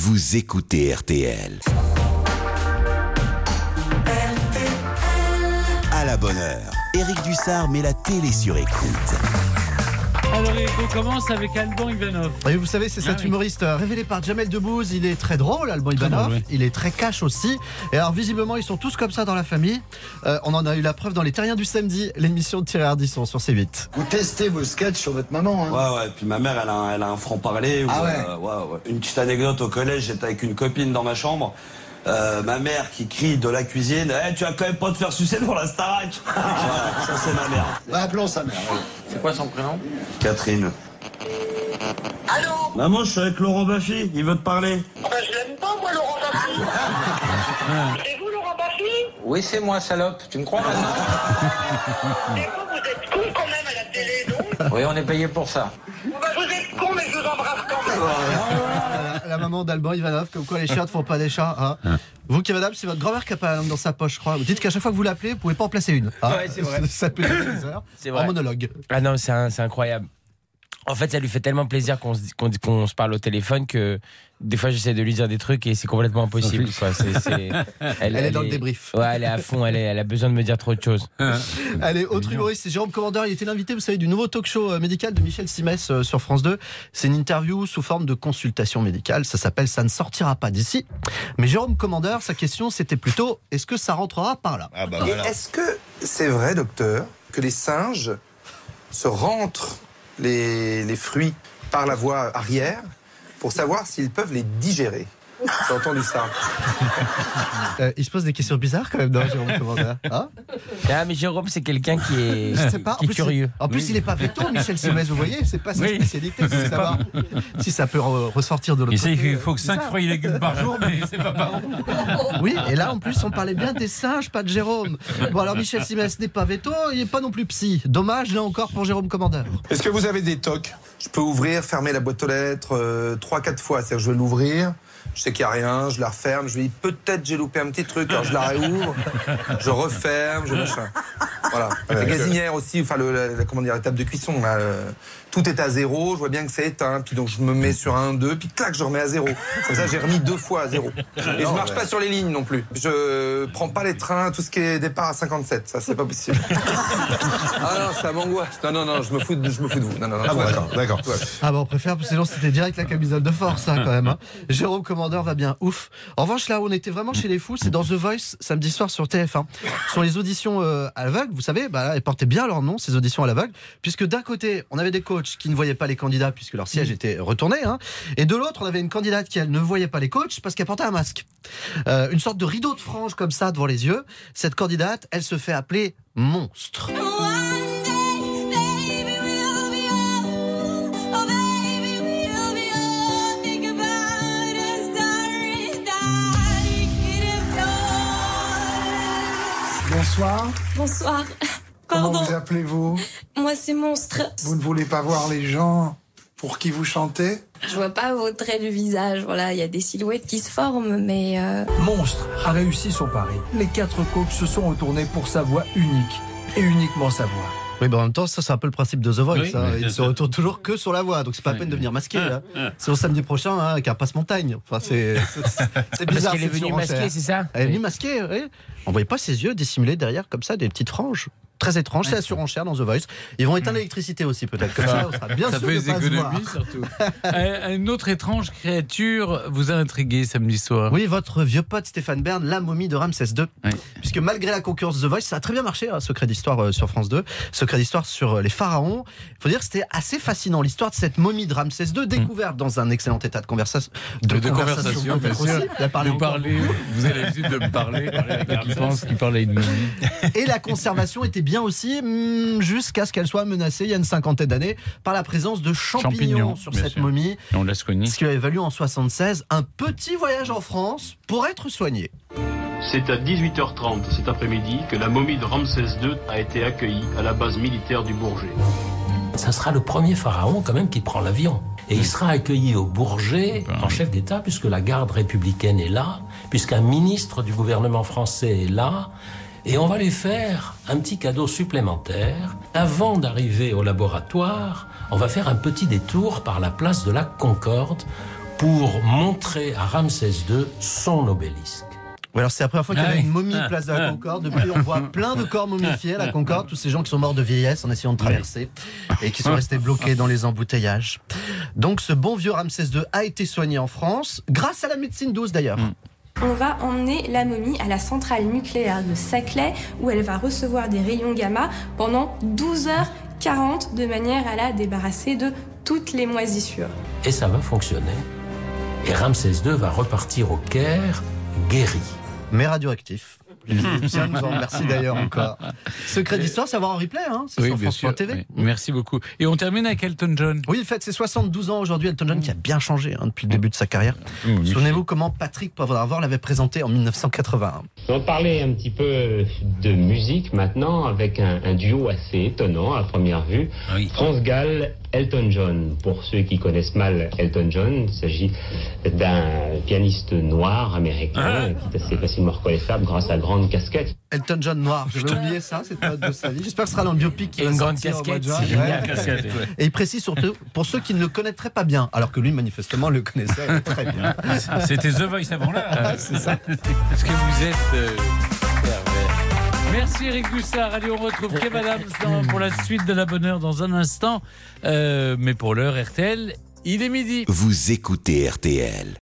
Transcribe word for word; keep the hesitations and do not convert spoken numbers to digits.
vous écoutez R T L. À la bonne heure, Éric Dussard met la télé sur écoute. Alors l'écho commence avec Alban Ivanov. Et vous savez, c'est cet ah, oui. humoriste révélé par Jamel Debbouze. Il est très drôle, Alban Ivanov. Drôle, oui. Il est très cash aussi. Et alors visiblement, ils sont tous comme ça dans la famille. Euh, on en a eu la preuve dans Les Terriens du Samedi, l'émission de Thierry Ardisson sur C huit. Vous testez vos sketchs sur votre maman, hein? Ouais, ouais, puis ma mère, elle a un, elle a un franc-parler. Où, Ah ouais. euh, ouais, ouais. Une petite anecdote au collège, j'étais avec une copine dans ma chambre. Euh, ma mère qui crie de la cuisine, hey, tu vas quand même pas te faire sucer devant la Starac. Voilà, ça c'est ma mère. Bah, appelons sa mère. Ouais. C'est quoi son prénom? Catherine. Allô? Maman, je suis avec Laurent Baffy, il veut te parler. Ben, je l'aime pas, moi, Laurent Baffy. C'est vous, Laurent Baffy? Oui, c'est moi, salope. Tu me crois maintenant? Et vous, vous êtes con quand même à la télé, non? Oui, on est payé pour ça. Ben, vous êtes con, mais je vous embrasse quand même. La, la maman d'Alban Ivanov, comme quoi les chiottes font pas des chats. Hein. Vous qui madame, c'est votre grand-mère qui a pas la langue dans sa poche, je crois. Vous dites qu'à chaque fois que vous l'appelez, vous pouvez pas en placer une. Hein. Ouais, c'est vrai. Ça peut être des heures. C'est vrai. En monologue. Ah non, c'est, un, c'est incroyable. En fait, ça lui fait tellement plaisir qu'on se, qu'on, qu'on se parle au téléphone que des fois j'essaie de lui dire des trucs et c'est complètement impossible. Quoi. C'est, c'est, elle, Elle, elle est dans le débrief. Ouais, elle est à fond, elle, est, elle a besoin de me dire trop de choses. Allez, autre humoriste, c'est Jérôme Commandeur. Il était l'invité, vous savez, du nouveau talk-show médical de Michel Simès euh, sur France deux. C'est une interview sous forme de consultation médicale. Ça s'appelle « Ça ne sortira pas d'ici ». Mais Jérôme Commandeur, sa question, c'était plutôt « Est-ce que ça rentrera par là ?» Ah bah voilà. Est-ce que c'est vrai, docteur, que les singes se rentrent les, les fruits par la voie arrière pour savoir s'ils peuvent les digérer? J'ai entendu ça. euh, Il se pose des questions bizarres quand même, non, Jérôme Commandeur, hein? Ah, mais Jérôme, c'est quelqu'un qui est, Je sais pas. qui est En plus, curieux. En plus, Oui. il n'est pas veto, Michel Simès, vous voyez, c'est pas sa Oui. spécialité, c'est de savoir si ça peut re- ressortir de l'autre Il sait côté. qu'il faut que cinq fruits et légumes par jour, mais c'est pas par an. Oui, et là en plus on parlait bien des singes, pas de Jérôme. Bon alors Michel Simès n'est pas veto, il n'est pas non plus psy. Dommage là encore pour Jérôme Commandeur. Est-ce que vous avez des tocs? Je peux ouvrir, fermer la boîte aux lettres euh, trois, quatre fois. C'est-à-dire que je vais l'ouvrir, je sais qu'il n'y a rien, je la referme, je me dis peut-être j'ai loupé un petit truc, alors je la réouvre, je referme, je machin. Voilà. La gazinière aussi, enfin le, la, la- comment dire, la table de cuisson, là, euh, tout est à zéro, je vois bien que c'est éteint, puis donc je me mets sur un, deux, puis clac, je remets à zéro. Comme ça j'ai remis deux fois à zéro. Et je Non, marche mais- pas sur les lignes non plus. Je prends pas les trains, tout ce qui est départ à cinquante-sept, ça c'est pas possible. Ah non, ça m'angoisse. Non, non, non, je me fous de, je me fous de vous. Non, non, non. Ah tout bon, va d'accord, bien. d'accord. Tout va bien. Ah bah on préfère, parce que sinon c'était direct la camisole de force hein, quand même. Hein. Jérôme Commandeur va bien, ouf. En revanche là où on était vraiment chez les fous, c'est dans The Voice, samedi soir sur T F un. Sur les auditions euh, à l'aveugle, vous savez, bah, là, elles portaient bien leur nom, ces auditions à l'aveugle, puisque d'un côté, on avait des coachs qui ne voyaient pas les candidats puisque leur siège était retourné, hein, et de l'autre, on avait une candidate qui, elle, ne voyait pas les coachs parce qu'elle portait un masque. Euh, une sorte de rideau de frange comme ça devant les yeux. Cette candidate, elle se fait appeler Monstre. Bonsoir, Bonsoir. comment Pardon, vous appelez-vous? moi c'est Monstre. Vous ne voulez pas voir les gens pour qui vous chantez? Je vois pas vos traits du visage. Voilà, il y a des silhouettes qui se forment, mais euh, Monstre a réussi son pari. Les quatre coachs se sont retournés pour sa voix unique, et uniquement sa voix. Oui, bah en même temps, ça c'est un peu le principe de The Voice. Oui, hein. oui, Il bien se sûr. retourne toujours que sur la voix, donc c'est pas la peine de venir masquer. Là. C'est au samedi prochain hein, avec un passe-montagne. Enfin, c'est, c'est, c'est Parce bizarre. qu'elle est cette venue surenchère. masquée, c'est ça? Elle est venue masquée, oui. On voyait pas ses yeux dissimulés derrière comme ça, des petites franges. Très étrange, c'est la surenchère dans The Voice. Ils vont éteindre l'électricité aussi peut-être. Comme ça, on sera bien Ça sûr fait de des pas se voir. économies surtout. Euh, Une autre étrange créature vous a intrigué samedi soir. Oui, votre vieux pote Stéphane Bern, la momie de Ramsès deux. Oui. Puisque malgré la concurrence de The Voice, ça a très bien marché, hein, Secret d'Histoire euh, sur France deux. Secret d'Histoire sur euh, les pharaons. Il faut dire que c'était assez fascinant, l'histoire de cette momie de Ramsès deux, découverte dans un excellent état de, conversa- De, de conversation, bien aussi. sûr. Il a parlé Vous encore parlez, vous avez l'habitude de me parler, qui pense qu'il parlait de momie. Et la conservation était bien aussi, hum, jusqu'à ce qu'elle soit menacée, il y a une cinquantaine d'années, par la présence de champignons, Champignons, sur bien cette sûr. momie. Et on l'a soigné. Ce qui avait valu en soixante-seize un petit voyage en France pour être soigné. C'est à dix-huit heures trente cet après-midi que la momie de Ramsès deux a été accueillie à la base militaire du Bourget. Ça sera le premier pharaon quand même qui prend l'avion. Et il sera accueilli au Bourget en chef d'État puisque la garde républicaine est là, puisqu'un ministre du gouvernement français est là. Et on va lui faire un petit cadeau supplémentaire. Avant d'arriver au laboratoire, on va faire un petit détour par la place de la Concorde pour montrer à Ramsès deux son obélisque. Ouais, alors c'est la première fois qu'il y Ah avait oui. une momie Ah. place de la Ah. Concorde. Depuis, on voit plein de corps momifiés à la Concorde, tous ces gens qui sont morts de vieillesse en essayant de traverser et qui sont restés bloqués dans les embouteillages. Donc ce bon vieux Ramsès deux a été soigné en France, grâce à la médecine douce d'ailleurs. On va emmener la momie à la centrale nucléaire de Saclay où elle va recevoir des rayons gamma pendant douze heures quarante de manière à la débarrasser de toutes les moisissures. Et ça va fonctionner. Et Ramsès deux va repartir au Caire guéri. Mais radioactif. Tiens, nous en remercie d'ailleurs encore. Secret d'histoire, c'est à voir en replay, hein, c'est Oui, sur bien France point sûr. T V. Oui. Merci beaucoup. Et on termine avec Elton John. Oui, il fête ses soixante-douze ans aujourd'hui. Elton John qui a bien changé hein, depuis le début de sa carrière. Mmh, Souvenez-vous comment Patrick Poivre l'avait présenté en mille neuf cent quatre-vingt-un. On va parler un petit peu de musique maintenant avec un, un duo assez étonnant à première vue. Oui. France Gall, Elton John. Pour ceux qui connaissent mal Elton John, il s'agit d'un pianiste noir américain qui est assez facilement reconnaissable grâce à la grande casquette. Elton John noir, j'avais oublié ça, cette période de sa vie. J'espère que ce sera dans le biopic qui Et va une grande sortir au mois de casquette, juin. c'est génial, Ouais. casquette, ouais. Et il précise surtout, pour ceux qui ne le connaîtraient pas bien, alors que lui manifestement le connaissait très bien. C'était The Voice avant là. Ah, c'est ça. Parce que vous êtes euh, pervers. Merci Eric Dussard. Allez, on retrouve Kev Adams dans- pour la suite de la bonne heure dans un instant. Euh, mais pour l'heure, R T L, il est midi. Vous écoutez R T L.